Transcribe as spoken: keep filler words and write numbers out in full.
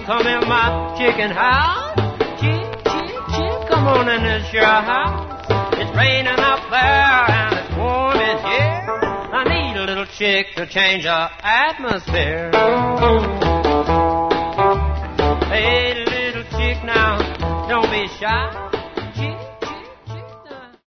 come in my chicken house. Chick, chick, chick, come on in this your house. It's raining up there and it's warm in here. I need a little chick to change the atmosphere.